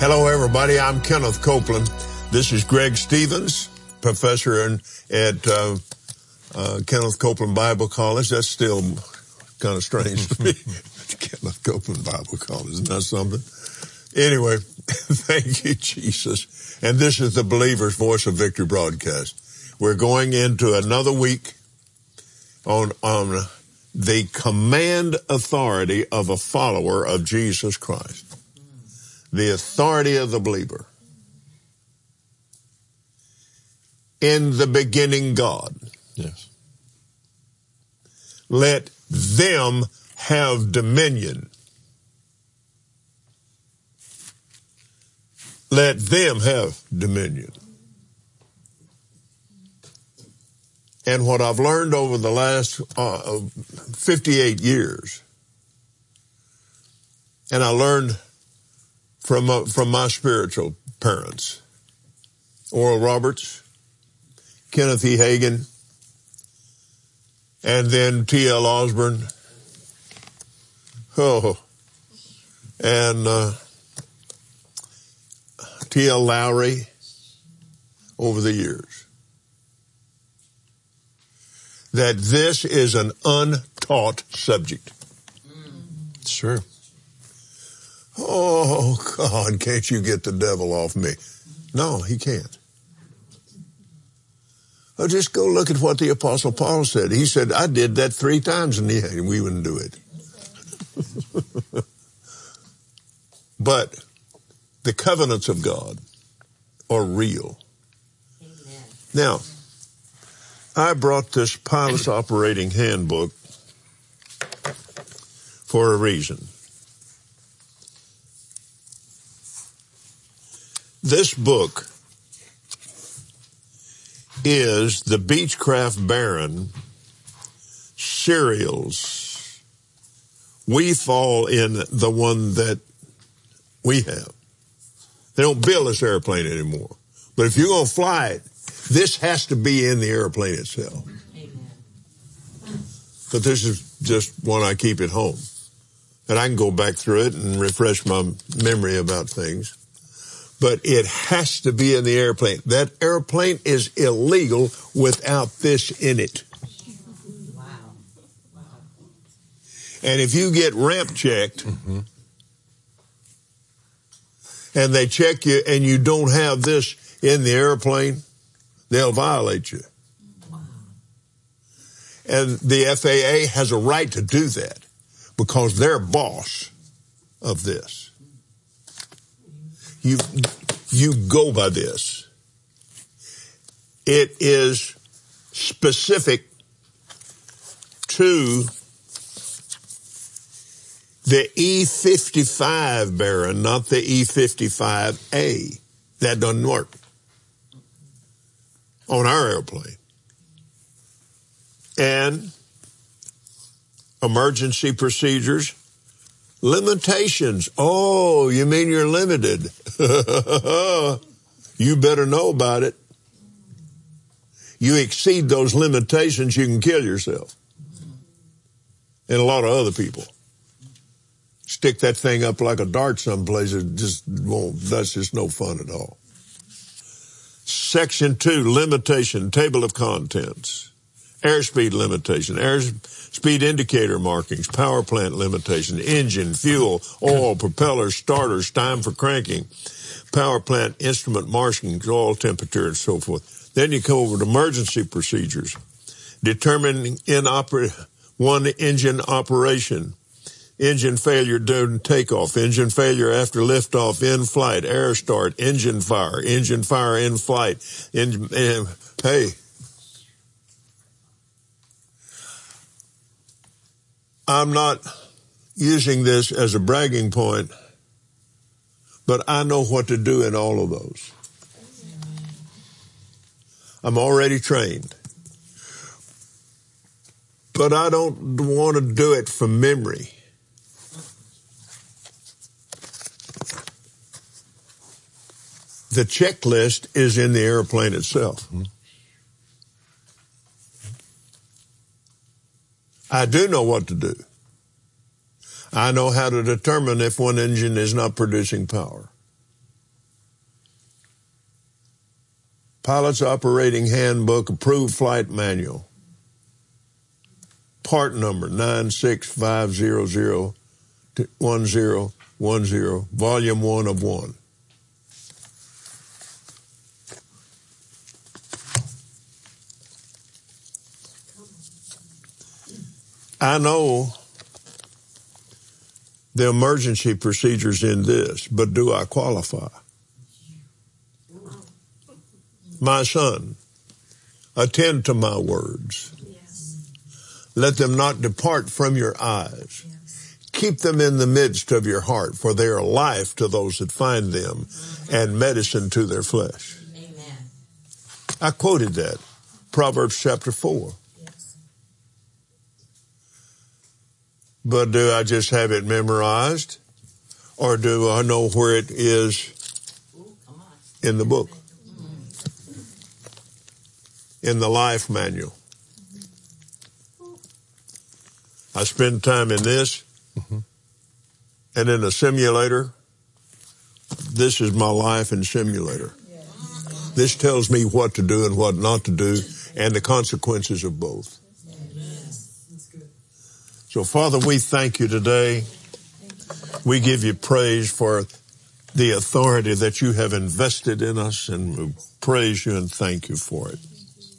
Hello, everybody. I'm Kenneth Copeland. This is Greg Stevens, professor at Kenneth Copeland Bible College. That's still kind of strange to me. Kenneth Copeland Bible College, isn't that something? Anyway, thank you, Jesus. And this is the Believer's Voice of Victory broadcast. We're going into another week on the command authority of a follower of Jesus Christ. The authority of the believer. In the beginning, God. Yes. Let them have dominion. Let them have dominion. And what I've learned over the last 58 years, and I learned from my spiritual parents, Oral Roberts, Kenneth E. Hagin, and then T.L. Osborne, and T.L. Lowry over the years, that this is an untaught subject. Sure. Oh, God, can't you get the devil off me? No, he can't. Oh, just go look at what the Apostle Paul said. He said, I did that 3 times and we wouldn't do it. But the covenants of God are real. Amen. Now, I brought this Pilot's Operating Handbook for a reason. This book is the Beechcraft Baron serials. We fall in the one that we have. They don't build this airplane anymore. But if you're going to fly it, this has to be in the airplane itself. Amen. But this is just one I keep at home. And I can go back through it and refresh my memory about things. But it has to be in the airplane. That airplane is illegal without this in it. Wow. Wow. And if you get ramp checked, and they check you and you don't have this in the airplane, they'll violate you. Wow. And the FAA has a right to do that because they're boss of this. You go by this. It is specific to the E-55 Baron, not the E-55A. That doesn't work on our airplane. And emergency procedures. Limitations. Oh, you mean you're limited? You better know about it. You exceed those limitations, you can kill yourself. And a lot of other people. Stick that thing up like a dart someplace, it just won't. That's just no fun at all. Section 2, limitation, table of contents. Airspeed limitation, airspeed indicator markings, power plant limitation, engine, fuel, oil, propellers, starters, time for cranking, power plant instrument markings, oil temperature, and so forth. Then you come over to emergency procedures, determining one engine operation, engine failure during takeoff, engine failure after liftoff, in flight, air start, engine fire in flight, hey. I'm not using this as a bragging point, but I know what to do in all of those. I'm already trained. But I don't want to do it from memory. The checklist is in the airplane itself. Mm-hmm. I do know what to do. I know how to determine if one engine is not producing power. Pilot's Operating Handbook, Approved Flight Manual. Part number 965001010, Volume 1 of 1. I know the emergency procedures in this, but do I qualify? My son, attend to my words. Let them not depart from your eyes. Keep them in the midst of your heart, for they are life to those that find them and medicine to their flesh. Amen. I quoted that, Proverbs chapter 4. But do I just have it memorized, or do I know where it is in the book? In the life manual. I spend time in this, and in a simulator. This is my life in simulator. This tells me what to do and what not to do, and the consequences of both. So, Father, we thank you today. We give you praise for the authority that you have invested in us, and we praise you and thank you for it.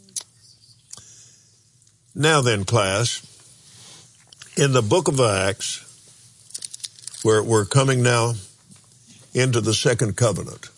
Now then, class, in the book of Acts, we're coming now into the second covenant.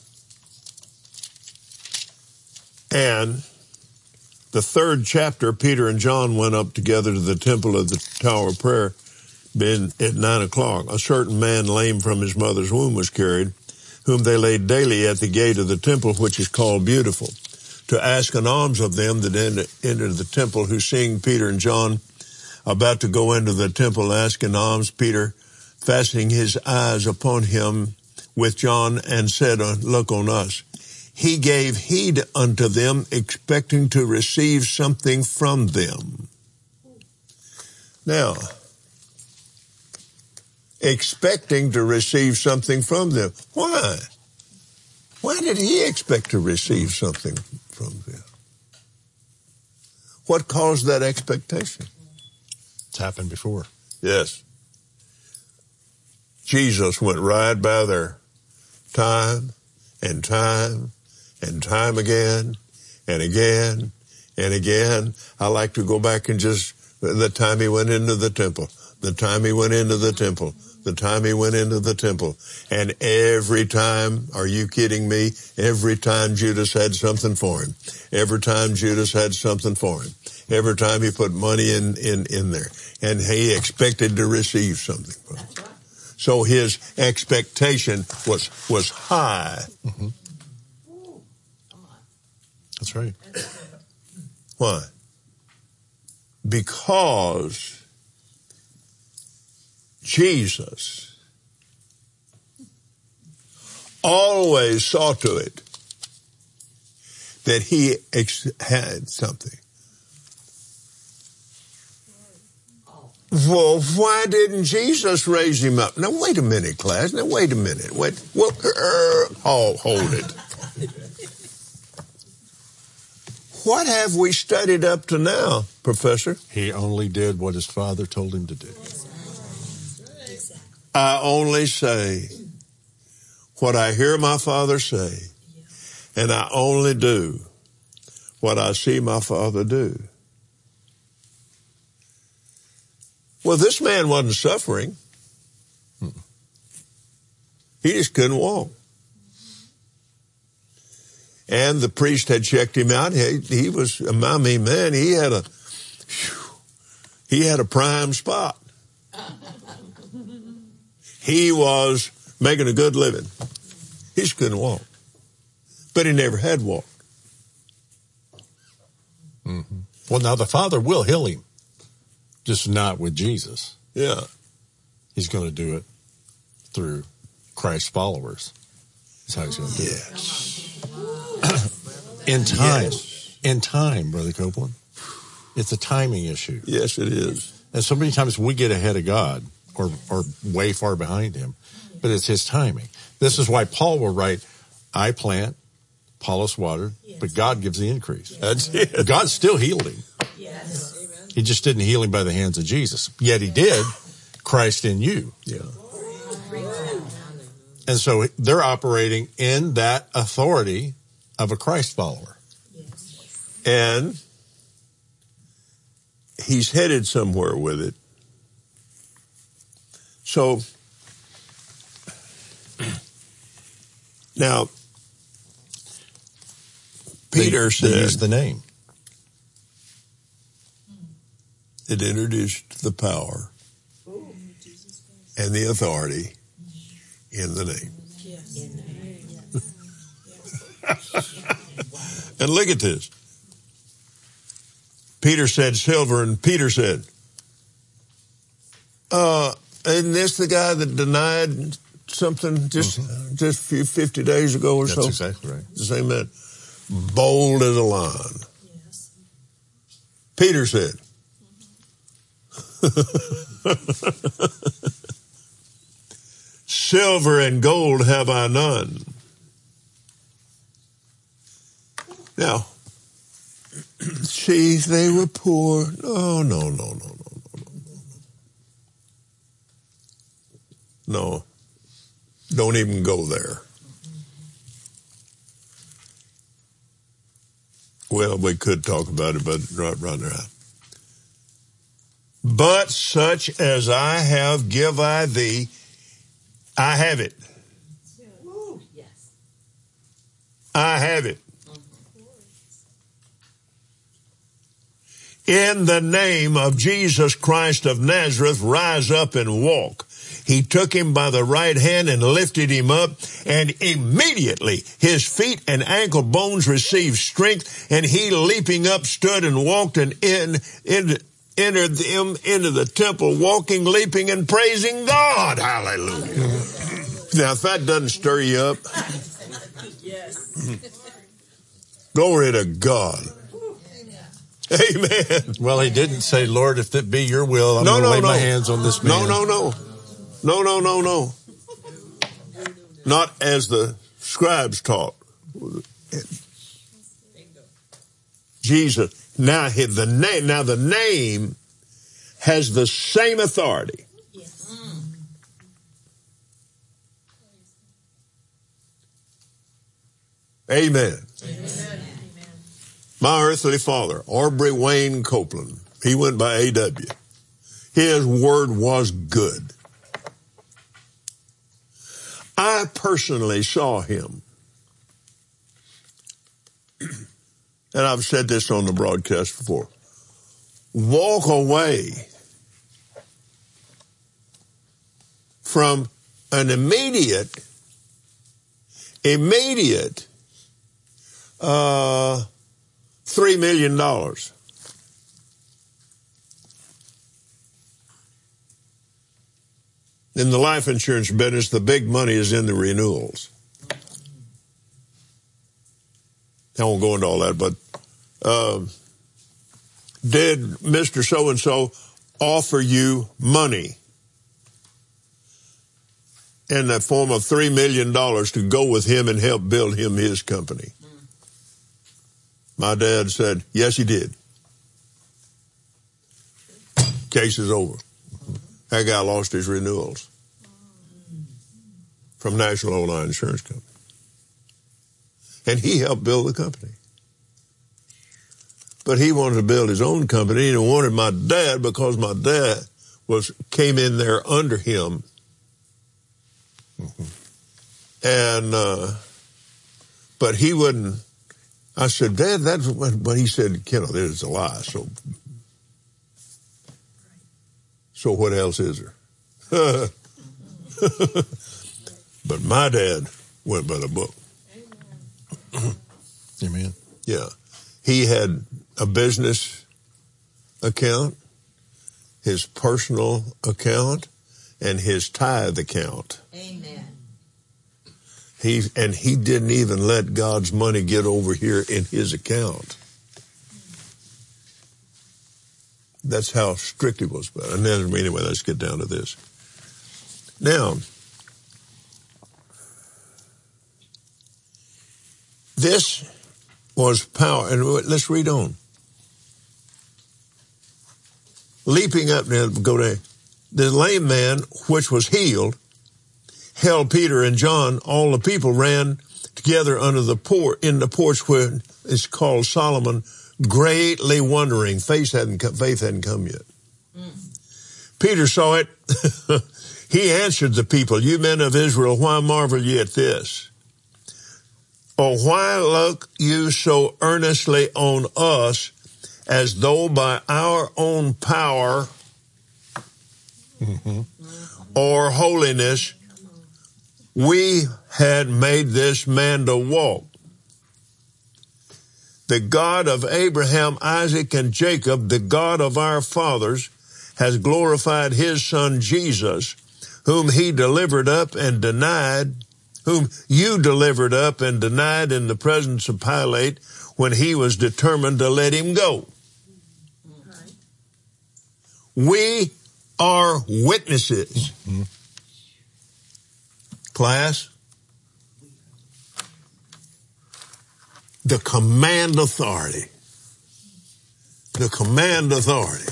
And the third chapter, Peter and John went up together to the temple of the Tower of Prayer at 9 o'clock. A certain man lame from his mother's womb was carried, whom they laid daily at the gate of the temple, which is called Beautiful, to ask an alms of them that entered the temple, who seeing Peter and John about to go into the temple asking alms, Peter, fastening his eyes upon him with John, and said, look on us. He gave heed unto them, expecting to receive something from them. Now, expecting to receive something from them. Why? Why did he expect to receive something from them? What caused that expectation? It's happened before. Yes. Jesus went right by there time and time and time again and again and again. I like to go back and just, the time he went into the temple, the time he went into the temple, the time he went into the temple. And every time, are you kidding me? Every time Judas had something for him. Every time Judas had something for him. Every time he put money in there. And he expected to receive something from him. So his expectation was high. Mm-hmm. That's right. Why? Because Jesus always saw to it that he had something. Well, why didn't Jesus raise him up? Now, wait a minute, class. Now, wait a minute. Wait. Well, hold it. What have we studied up to now, Professor? He only did what his Father told him to do. I only say what I hear my Father say, and I only do what I see my Father do. Well, this man wasn't suffering. He just couldn't walk. And the priest had checked him out. He was, man, he had a prime spot. He was making a good living. He just couldn't walk. But he never had walked. Mm-hmm. Well, now the Father will heal him. Just not with Jesus. Yeah. He's going to do it through Christ's followers. That's how he's going to do it. In time. Yes. In time, Brother Copeland. It's a timing issue. Yes, it is. And so many times we get ahead of God or way far behind him, but it's his timing. This is why Paul will write, I plant, Apollos watered, but God gives the increase. That's it. God still healed him. Yes. He just didn't heal him by the hands of Jesus. Yet he did. Christ in you. Yeah. And so they're operating in that authority of a Christ follower. And he's headed somewhere with it. So now, Peter said, they used the name. It introduced the power and the authority in the name. And look at this. Peter said silver, and Peter said, isn't this the guy that denied something just 50 days ago or so? That's exactly right. The same man. Bold as a lion. Yes. Peter said, silver and gold have I none. Now, see, they were poor. No. No, don't even go there. Well, we could talk about it, but right now. But such as I have give I thee, I have it. Yes. I have it. In the name of Jesus Christ of Nazareth, rise up and walk. He took him by the right hand and lifted him up, and immediately his feet and ankle bones received strength, and he leaping up stood and walked and entered into the temple, walking, leaping, and praising God. Hallelujah. Now, if that doesn't stir you up, Yes. glory to God. Amen. Well, he didn't say, Lord, if it be your will, I'm going to lay my hands on this man. No. Not as the scribes taught. Jesus. Now the name has the same authority. Yes. Amen. Amen. My earthly father, Aubrey Wayne Copeland, he went by A.W. His word was good. I personally saw him, and I've said this on the broadcast before, walk away from an immediate $3 million. In the life insurance business, the big money is in the renewals. I won't go into all that, but did Mr. So-and-so offer you money in the form of $3 million to go with him and help build him his company? My dad said, yes, he did. Case is over. That guy lost his renewals from National Old Insurance Company. And he helped build the company. But he wanted to build his own company and wanted my dad, because my dad came in there under him. And, but he wouldn't. I said, Dad, that's what, but he said, Kenneth, it's a lie. So what else is there? But my dad went by the book. Amen. Yeah. He had a business account, his personal account, and his tithe account. Amen. He didn't even let God's money get over here in his account. That's how strict he was. And then, anyway, let's get down to this. Now, this was power. And let's read on. Leaping up, go there. The lame man, which was healed, held Peter and John. All the people ran together under the in the porch where it's called Solomon, greatly wondering. Faith hadn't come yet. Peter saw it. He answered the people, "You men of Israel, why marvel ye at this? Or why look you so earnestly on us, as though by our own power or holiness we had made this man to walk? The God of Abraham, Isaac, and Jacob, the God of our fathers, has glorified his son Jesus, whom you delivered up and denied in the presence of Pilate when he was determined to let him go." We are witnesses. Class, the command authority. The command authority.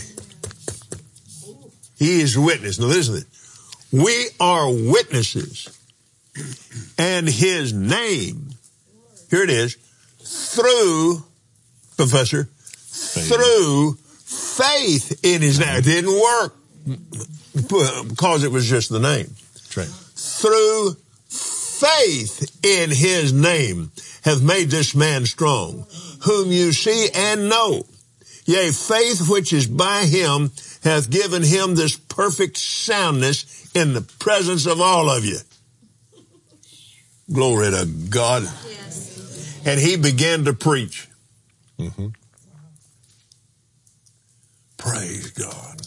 He is witness. Now listen to this. We are witnesses. And his name, here it is, through, Professor, through faith in his name. It didn't work because it was just the name. That's right. Through faith in his name hath made this man strong, whom you see and know. Yea, faith which is by him hath given him this perfect soundness in the presence of all of you. Glory to God. Yes. And he began to preach. Praise God.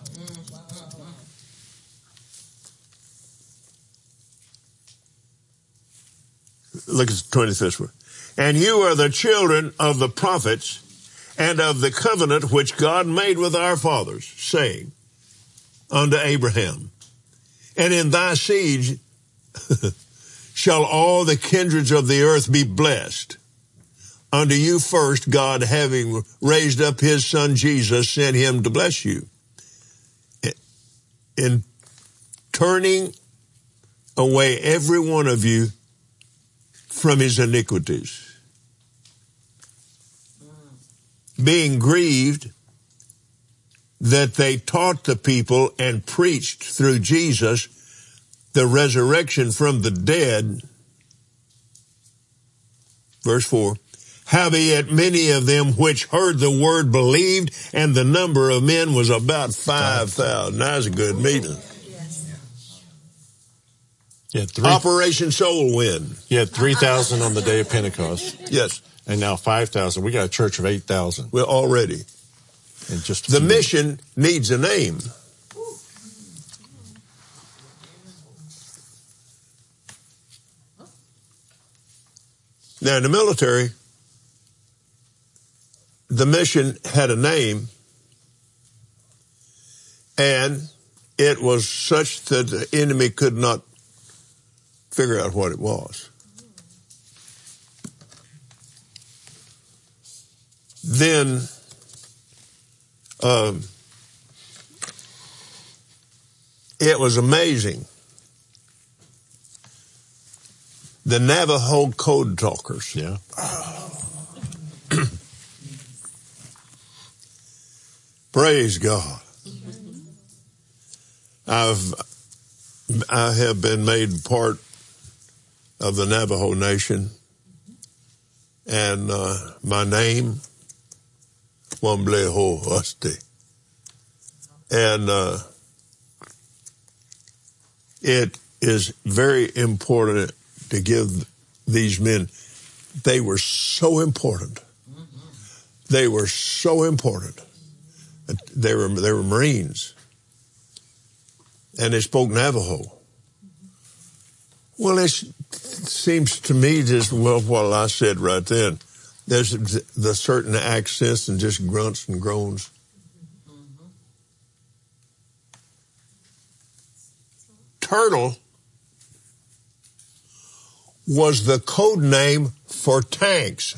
Look at the 25th verse. And you are the children of the prophets and of the covenant which God made with our fathers, saying unto Abraham, and in thy seed shall all the kindreds of the earth be blessed. Unto you first, God, having raised up his son Jesus, sent him to bless you. In turning away every one of you from his iniquities. Being grieved that they taught the people and preached through Jesus the resurrection from the dead. Verse 4. Howbeit many of them which heard the word believed, and the number of men was about 5,000. That's a good meeting. Operation Soul Win. You had 3,000 on the day of Pentecost. Yes. And now 5,000. We got a church of 8,000. We're already. In just the mission needs a name. Now in the military, the mission had a name, and it was such that the enemy could not figure out what it was. Then it was amazing. The Navajo code talkers. Yeah. Praise God. I have been made part of the Navajo Nation, and my name, Wambleho Husty. And it is very important to give these men, they were so important. They were so important. They were Marines. And they spoke Navajo. Well, it seems to me just, well, what I said right then, there's the certain accents and just grunts and groans. Turtle was the code name for tanks.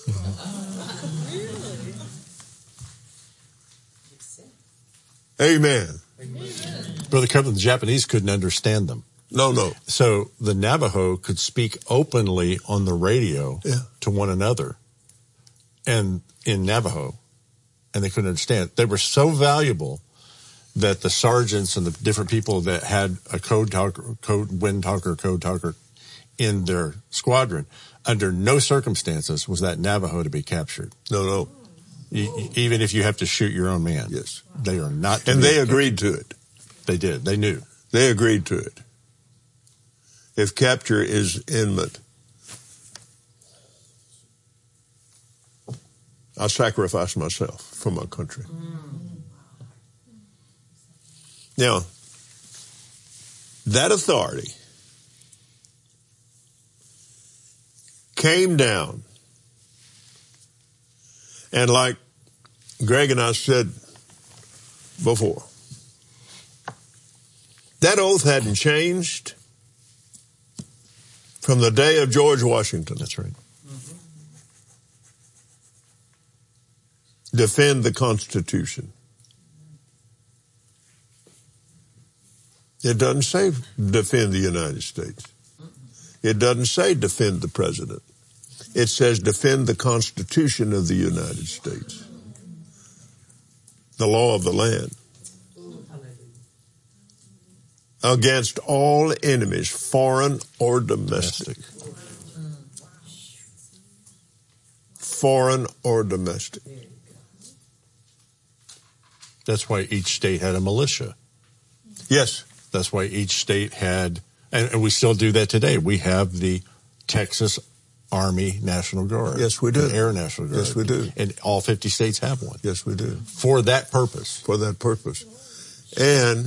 Amen. Brother Copeland, the Japanese couldn't understand them. No. So the Navajo could speak openly on the radio to one another and in Navajo, and they couldn't understand. They were so valuable that the sergeants and the different people that had a code wind talker in their squadron, under no circumstances was that Navajo to be captured. No. Even if you have to shoot your own man. Yes. They are not. And they agreed to it. They did. They knew. They agreed to it. If capture is imminent, I'll sacrifice myself for my country. Now, that authority came down, and like Greg and I said before, that oath hadn't changed from the day of George Washington. That's right. Defend the Constitution. It doesn't say defend the United States. It doesn't say defend the president. It says defend the Constitution of the United States. The law of the land. Against all enemies, foreign or domestic. Foreign or domestic. That's why each state had a militia. Yes. That's why each state had, and we still do that today. We have the Texas Army National Guard. Yes, we do. The Air National Guard. Yes, we do. And all 50 states have one. Yes, we do. For that purpose. For that purpose. And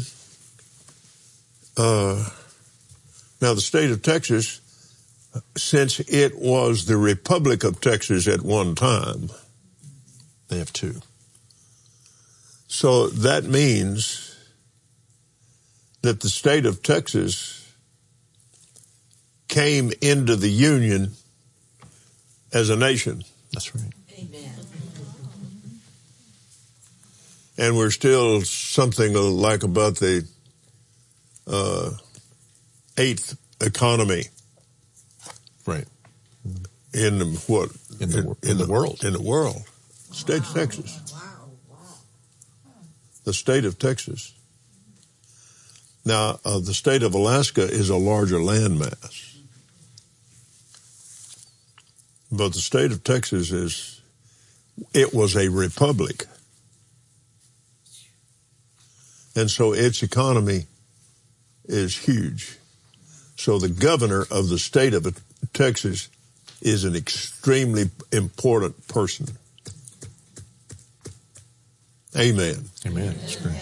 now the state of Texas, since it was the Republic of Texas at one time, they have two. So that means that the state of Texas came into the Union as a nation. That's right. Amen. And we're still something like about the eighth economy. Right. In what? In the world. In the world. State of Texas. The state of Texas. Now, the state of Alaska is a larger landmass. But the state of Texas it was a republic. And so its economy is huge. So the governor of the state of Texas is an extremely important person. Amen. Amen. That's great.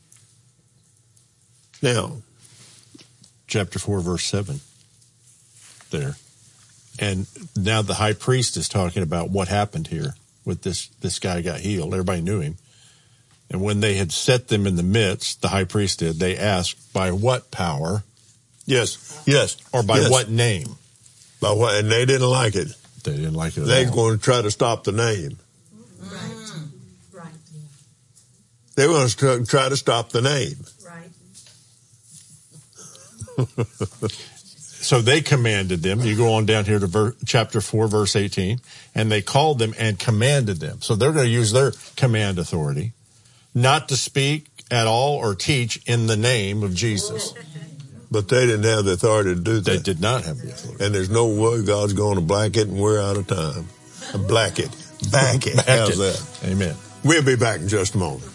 Now, chapter 4, verse 7 there. And now the high priest is talking about what happened here with this guy got healed. Everybody knew him. And when they had set them in the midst, the high priest did, they asked, by what power? Yes. Or by what name? By what? And they didn't like it. They didn't like it at all. They're going to try to stop the name. Right. They were going to try to stop the name. Right. So they commanded them. You go on down here to chapter 4, verse 18. And they called them and commanded them. So they're going to use their command authority not to speak at all or teach in the name of Jesus. But they didn't have the authority to do that. They did not have the authority. And there's no way God's going to black it, and we're out of time. Black it. Back it. How's that? Amen. We'll be back in just a moment.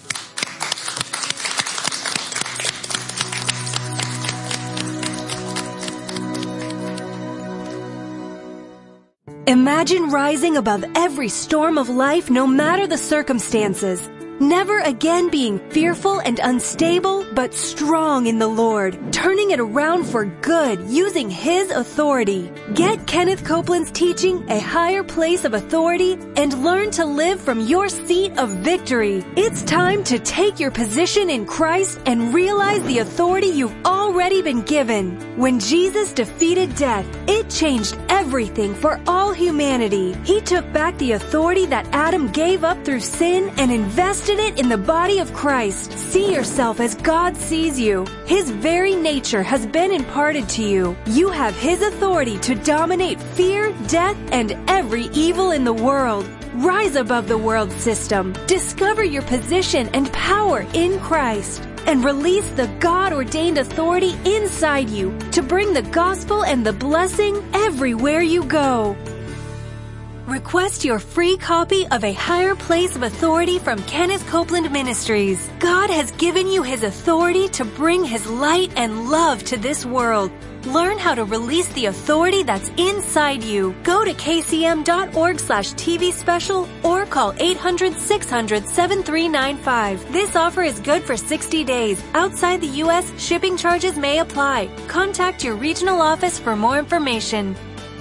Imagine rising above every storm of life, no matter the circumstances. Never again being fearful and unstable, but but strong in the Lord, turning it around for good using His authority. Get Kenneth Copeland's teaching, A Higher Place of Authority, and learn to live from your seat of victory. It's time to take your position in Christ and realize the authority you've already been given. When Jesus defeated death, it changed everything for all humanity. He took back the authority that Adam gave up through sin and invested it in the body of Christ. See yourself as God sees you. His very nature has been imparted to you. You have His authority to dominate fear, death, and every evil in the world. Rise above the world system. Discover your position and power in Christ. And release the God-ordained authority inside you to bring the gospel and the blessing everywhere you go. Request your free copy of A Higher Place of Authority from Kenneth Copeland Ministries. God has given you His authority to bring His light and love to this world. Learn how to release the authority that's inside you. Go to kcm.org/TV special or call 800-600-7395. This offer is good for 60 days. Outside the U.S., shipping charges may apply. Contact your regional office for more information.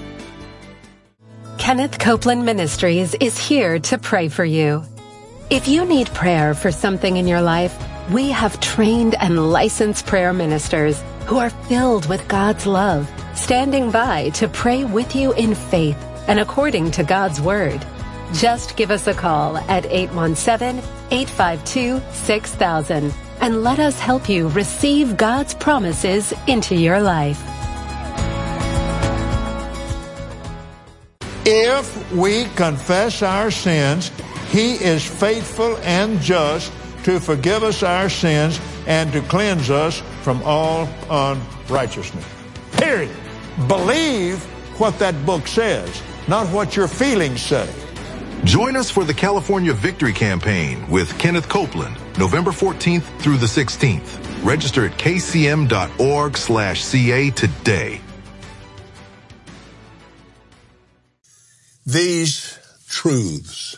Kenneth Copeland Ministries is here to pray for you. If you need prayer for something in your life, we have trained and licensed prayer ministers who are filled with God's love, standing by to pray with you in faith and according to God's Word. Just give us a call at 817-852-6000 and let us help you receive God's promises into your life. If we confess our sins, He is faithful and just to forgive us our sins and to cleanse us from all unrighteousness. Period. Believe what that book says, not what your feelings say. Join us for the California Victory Campaign with Kenneth Copeland, November 14th through the 16th. Register at kcm.org/CA today. These truths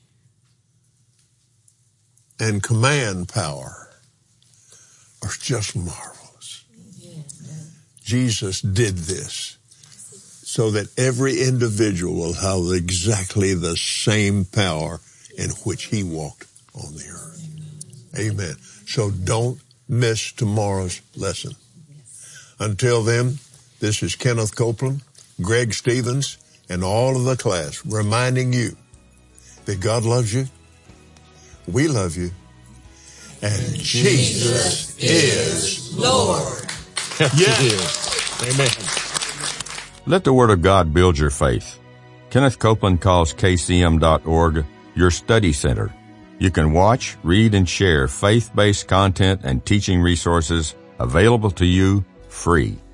and command power are just marvelous. Jesus did this so that every individual will have exactly the same power in which He walked on the earth. Amen. So don't miss tomorrow's lesson. Until then, this is Kenneth Copeland, Greg Stevens, and all of the class reminding you that God loves you, we love you, and Jesus is Lord. Yes, He is. Amen. Let the Word of God build your faith. Kenneth Copeland calls KCM.org your study center. You can watch, read, and share faith-based content and teaching resources available to you free.